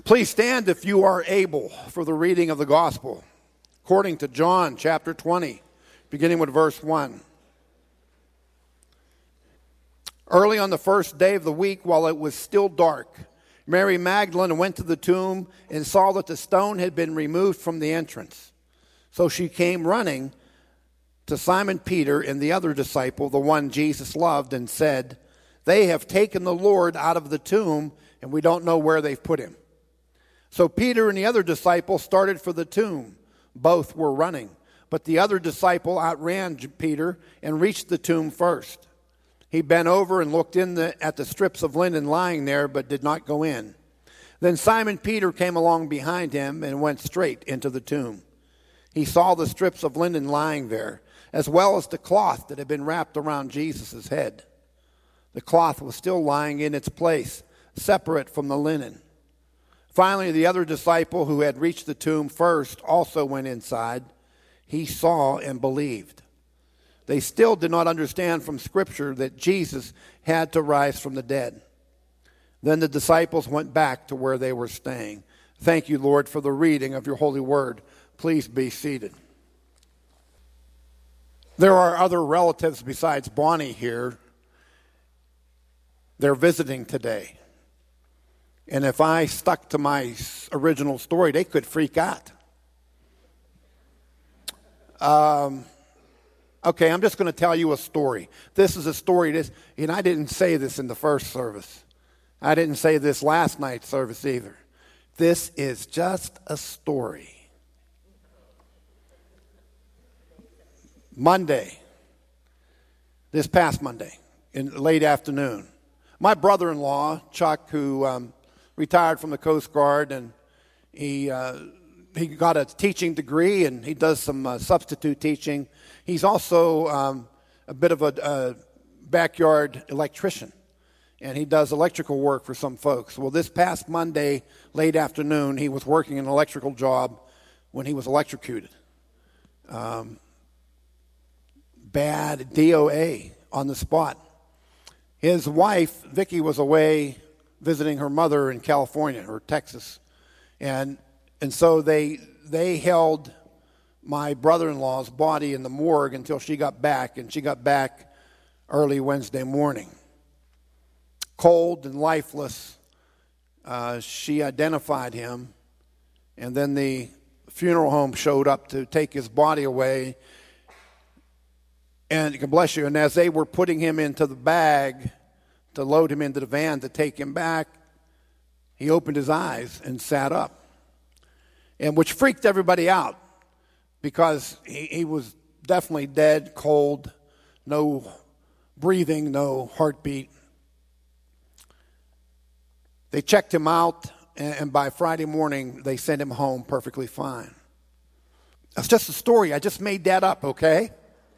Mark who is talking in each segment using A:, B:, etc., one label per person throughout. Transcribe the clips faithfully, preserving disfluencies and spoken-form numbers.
A: Please stand if you are able for the reading of the gospel, according to John chapter twenty, beginning with verse one. Early on the first day of the week, while it was still dark, Mary Magdalene went to the tomb and saw that the stone had been removed from the entrance. So she came running to Simon Peter and the other disciple, the one Jesus loved, and said, "They have taken the Lord out of the tomb, and we don't know where they've put him." So Peter and the other disciple started for the tomb. Both were running, but the other disciple outran Peter and reached the tomb first. He bent over and looked in the, at the strips of linen lying there, but did not go in. Then Simon Peter came along behind him and went straight into the tomb. He saw the strips of linen lying there, as well as the cloth that had been wrapped around Jesus' head. The cloth was still lying in its place, separate from the linen. Finally, the other disciple who had reached the tomb first also went inside. He saw and believed. They still did not understand from Scripture that Jesus had to rise from the dead. Then the disciples went back to where they were staying. Thank you, Lord, for the reading of your holy word. Please be seated. There are other relatives besides Bonnie here. They're visiting today. And if I stuck to my original story, they could freak out. Um, okay, I'm just going to tell you a story. This is a story, this, and I didn't say this in the first service. I didn't say this last night's service either. This is just a story. Monday, this past Monday, in late afternoon, my brother-in-law, Chuck, who um, retired from the Coast Guard, and he uh, he got a teaching degree, and he does some uh, substitute teaching. He's also um, a bit of a, a backyard electrician, and he does electrical work for some folks. Well, this past Monday, late afternoon, he was working an electrical job when he was electrocuted. Um, bad D O A on the spot. His wife, Vicki, was away visiting her mother in California or Texas. And and so they they held my brother-in-law's body in the morgue until she got back, and she got back early Wednesday morning. Cold and lifeless, uh, she identified him, and then the funeral home showed up to take his body away. And God bless you, and as they were putting him into the bag to load him into the van to take him back, he opened his eyes and sat up, and which freaked everybody out because he, he was definitely dead, cold, no breathing, no heartbeat. They checked him out, and, and by Friday morning, they sent him home perfectly fine. That's just a story. I just made that up, okay?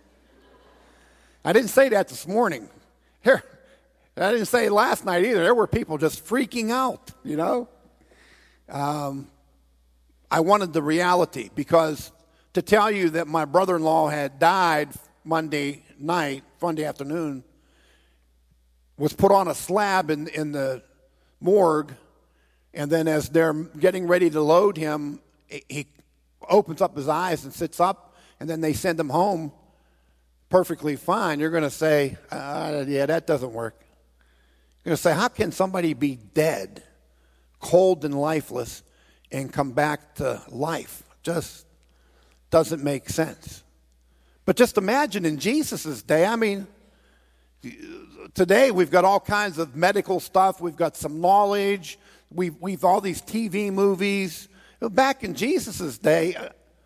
A: I didn't say that this morning. Here, I didn't say it last night either. There were people just freaking out, you know. Um, I wanted the reality, because to tell you that my brother-in-law had died Monday night, Monday afternoon, was put on a slab in, in the morgue, and then as they're getting ready to load him, he opens up his eyes and sits up, and then they send him home perfectly fine. You're going to say, uh, yeah, that doesn't work. You're going to say, how can somebody be dead, cold and lifeless, and come back to life? Just doesn't make sense. But just imagine in Jesus' day, I mean, today we've got all kinds of medical stuff. We've got some knowledge. We've, we've all these T V movies. Back in Jesus' day,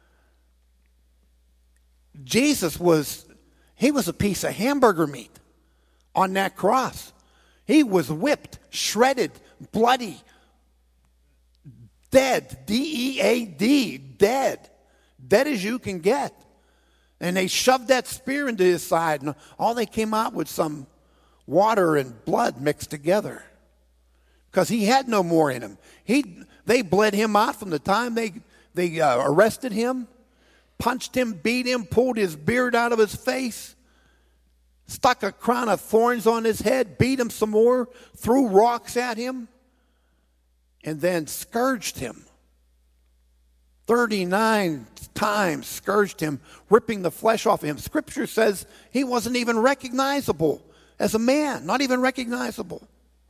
A: Jesus was, he was a piece of hamburger meat on that cross. He was whipped, shredded, bloody, dead, D E A D, dead, dead as you can get. And they shoved that spear into his side, and all they came out with some water and blood mixed together, because he had no more in him. He, they bled him out from the time they, they uh, arrested him, punched him, beat him, pulled his beard out of his face, stuck a crown of thorns on his head, beat him some more, threw rocks at him. and then scourged him. thirty-nine times scourged him, ripping the flesh off of him. Scripture says he wasn't even recognizable as a man, not even recognizable.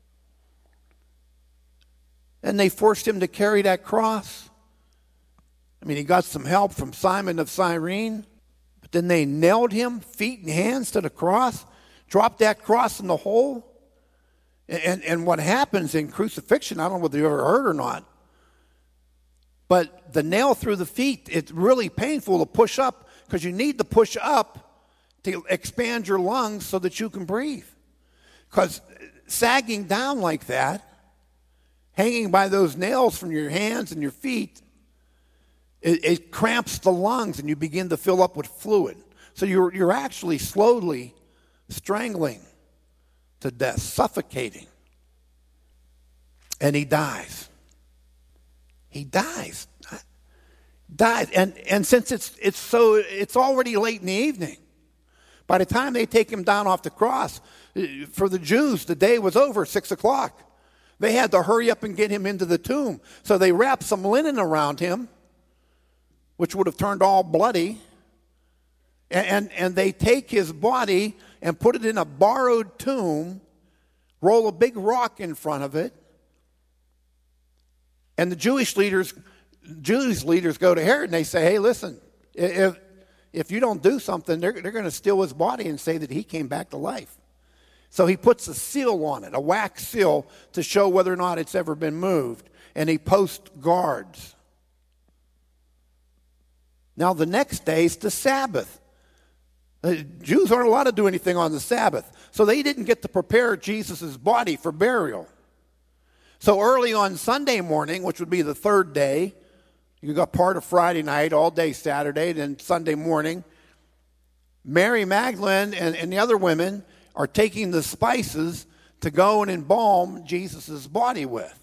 A: And they forced him to carry that cross. I mean, he got some help from Simon of Cyrene, but then they nailed him, feet and hands, to the cross, dropped that cross in the hole. And, and what happens in crucifixion, I don't know whether you ever heard or not, but the nail through the feet, it's really painful to push up because you need to push up to expand your lungs so that you can breathe. Because sagging down like that, hanging by those nails from your hands and your feet, it, it cramps the lungs and you begin to fill up with fluid. So you're, you're actually slowly strangling to death, suffocating. And he dies. He dies. Dies. And and since it's it's so it's already late in the evening. By the time they take him down off the cross, for the Jews, the day was over, six o'clock. They had to hurry up and get him into the tomb. So they wrapped some linen around him, which would have turned all bloody. And, and, and they take his body and put it in a borrowed tomb, roll a big rock in front of it. And the Jewish leaders, Jewish leaders go to Herod and they say, hey, listen, if, if you don't do something, they're, they're going to steal his body and say that he came back to life. So he puts a seal on it, a wax seal, to show whether or not it's ever been moved. And he posts guards. Now the next day is the Sabbath. The Jews aren't allowed to do anything on the Sabbath. So they didn't get to prepare Jesus' body for burial. So early on Sunday morning, which would be the third day, you got part of Friday night, all day Saturday, then Sunday morning, Mary Magdalene and, and the other women are taking the spices to go and embalm Jesus' body with,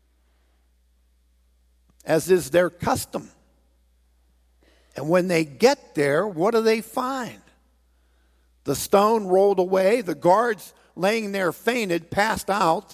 A: as is their custom. And when they get there, what do they find? The stone rolled away, the guards laying there fainted, passed out.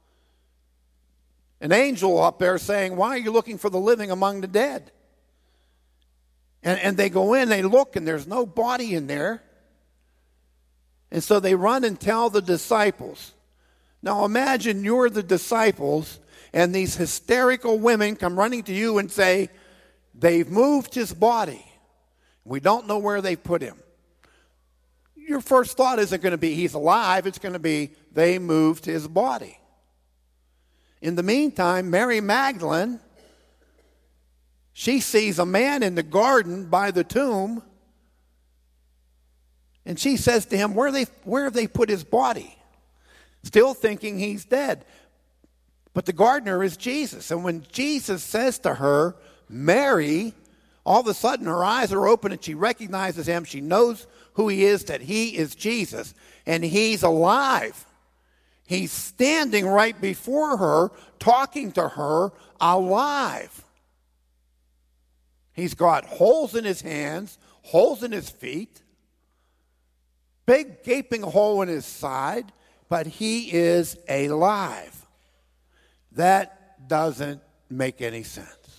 A: An angel up there saying, why are you looking for the living among the dead? And, and they go in, they look, and there's no body in there. And so they run and tell the disciples. Now imagine you're the disciples, and these hysterical women come running to you and say, they've moved his body. We don't know where they put him. Your first thought isn't going to be he's alive. It's going to be they moved his body. In the meantime, Mary Magdalene, she sees a man in the garden by the tomb, and she says to him, where, they, where have they put his body? Still thinking he's dead. But the gardener is Jesus. And when Jesus says to her, Mary, all of a sudden her eyes are open and she recognizes him. She knows who he is, that he is Jesus, and he's alive. He's standing right before her, talking to her, alive. He's got holes in his hands, holes in his feet, big gaping hole in his side, but he is alive. That doesn't make any sense.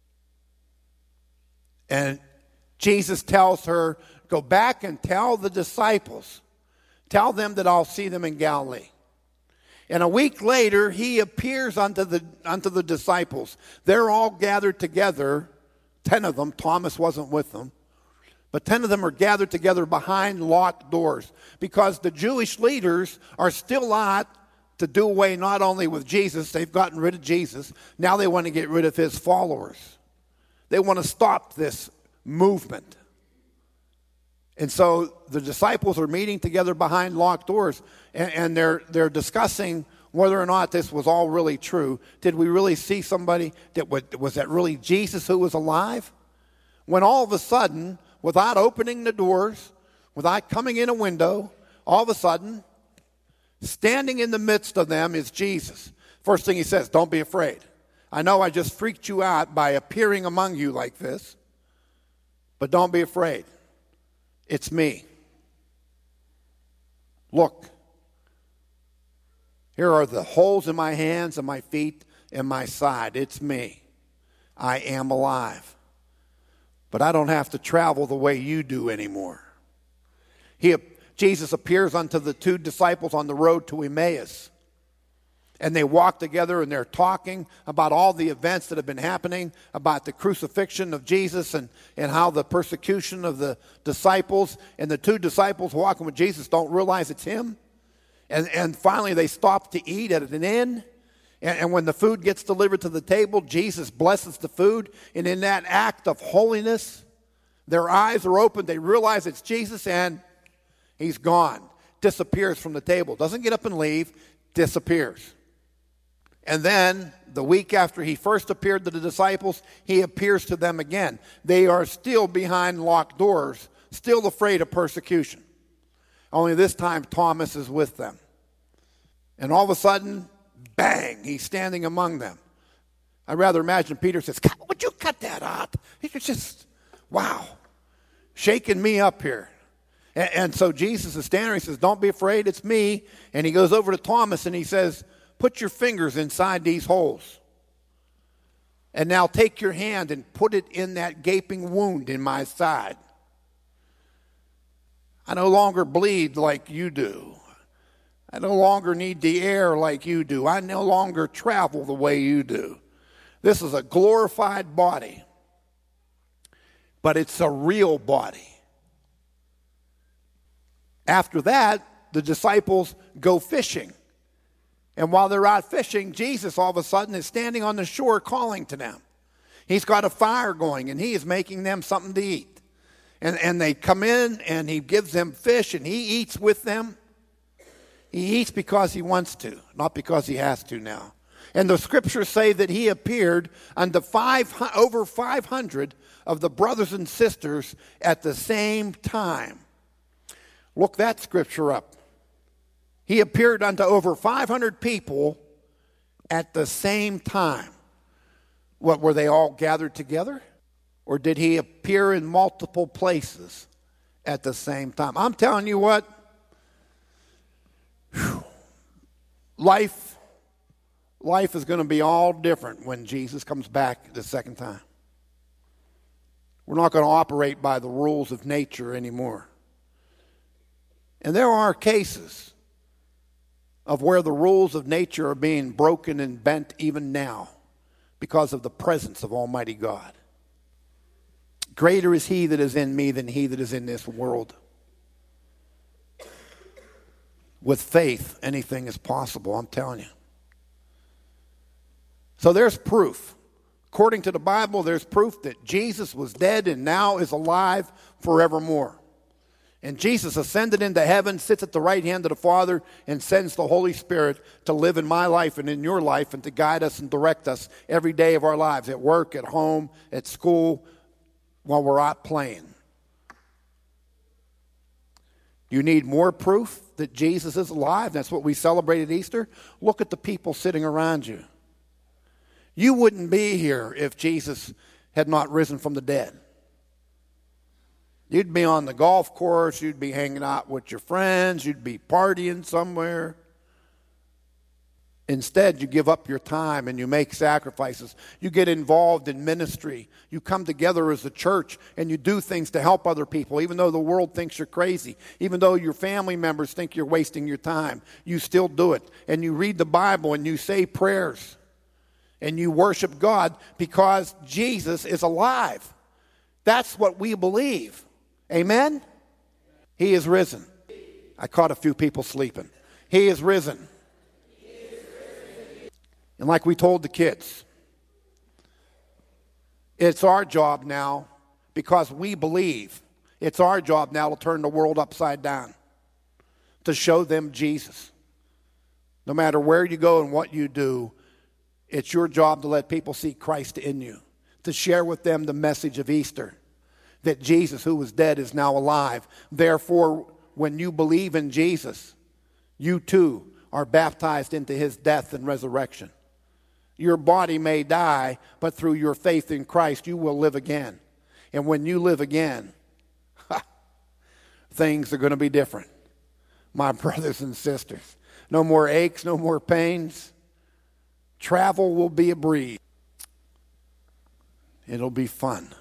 A: And Jesus tells her, go back and tell the disciples, tell them that I'll see them in Galilee. And a week later, he appears unto the, unto the disciples. They're all gathered together, ten of them. Thomas wasn't with them. But ten of them are gathered together behind locked doors because the Jewish leaders are still out to do away not only with Jesus, they've gotten rid of Jesus, now they want to get rid of his followers. They want to stop this movement. And so the disciples are meeting together behind locked doors, and, and they're they're discussing whether or not this was all really true. Did we really see somebody that was, was that really Jesus who was alive? When all of a sudden, without opening the doors, without coming in a window, all of a sudden, standing in the midst of them is Jesus. First thing he says, don't be afraid. I know I just freaked you out by appearing among you like this, but don't be afraid. It's me. Look, here are the holes in my hands and my feet. in my side. It's me. I am alive. But I don't have to travel the way you do anymore. He, Jesus appears unto the two disciples on the road to Emmaus. And they walk together and they're talking about all the events that have been happening, about the crucifixion of Jesus and, and how the persecution of the disciples. And the two disciples walking with Jesus don't realize it's him. And, and finally they stop to eat at an inn. And, and when the food gets delivered to the table, Jesus blesses the food. And in that act of holiness, their eyes are opened. They realize it's Jesus and he's gone. Disappears from the table. Doesn't get up and leave. Disappears. And then, the week after he first appeared to the disciples, he appears to them again. They are still behind locked doors, still afraid of persecution. Only this time, Thomas is with them. And all of a sudden, bang, he's standing among them. I'd rather imagine Peter says, would you cut that out? It's just, wow, shaking me up here. And, and so Jesus is standing there. He says, don't be afraid, it's me. And he goes over to Thomas and he says, put your fingers inside these holes. And now take your hand and put it in that gaping wound in my side. I no longer bleed like you do. I no longer need the air like you do. I no longer travel the way you do. This is a glorified body. But it's a real body. After that, the disciples go fishing. And while they're out fishing, Jesus all of a sudden is standing on the shore calling to them. He's got a fire going and he is making them something to eat. And, and they come in and he gives them fish and he eats with them. He eats because he wants to, not because he has to now. And the scriptures say that he appeared unto five, over five hundred of the brothers and sisters at the same time. Look that scripture up. He appeared unto over five hundred people at the same time. What, were they all gathered together? Or did he appear in multiple places at the same time? I'm telling you what, whew, life, life is going to be all different when Jesus comes back the second time. We're not going to operate by the rules of nature anymore. And there are cases of where the rules of nature are being broken and bent even now because of the presence of Almighty God. Greater is he that is in me than he that is in this world. With faith, anything is possible, I'm telling you. So there's proof. According to the Bible, there's proof that Jesus was dead and now is alive forevermore. And Jesus ascended into heaven, sits at the right hand of the Father, and sends the Holy Spirit to live in my life and in your life and to guide us and direct us every day of our lives, at work, at home, at school, while we're out playing. You need more proof that Jesus is alive? That's what we celebrate at Easter. Look at the people sitting around you. You wouldn't be here if Jesus had not risen from the dead. You'd be on the golf course. You'd be hanging out with your friends. You'd be partying somewhere. Instead, you give up your time and you make sacrifices. You get involved in ministry. You come together as a church and you do things to help other people, even though the world thinks you're crazy. Even though your family members think you're wasting your time, you still do it. And you read the Bible and you say prayers. And you worship God because Jesus is alive. That's what we believe. Amen? He is risen. I caught a few people sleeping. He is risen. He is risen. And like we told the kids, it's our job now, because we believe, it's our job now to turn the world upside down, to show them Jesus. No matter where you go and what you do, it's your job to let people see Christ in you, to share with them the message of Easter. That Jesus, who was dead, is now alive. Therefore, when you believe in Jesus, you too are baptized into his death and resurrection. Your body may die, but through your faith in Christ, you will live again. And when you live again, things are going to be different. My brothers and sisters, no more aches, no more pains. Travel will be a breeze. It'll be fun.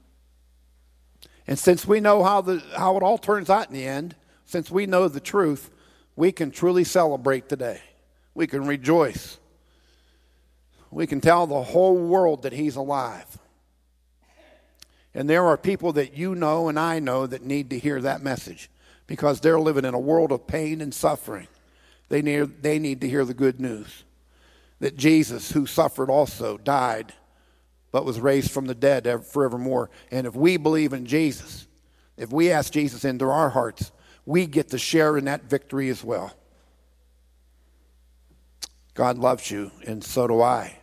A: And since we know how the how it all turns out in the end, since we know the truth, we can truly celebrate today. We can rejoice. We can tell the whole world that he's alive. And there are people that you know and I know that need to hear that message because they're living in a world of pain and suffering. They need, they need to hear the good news that Jesus, who suffered also, died, but was raised from the dead forevermore. And if we believe in Jesus, if we ask Jesus into our hearts, we get to share in that victory as well. God loves you, and so do I.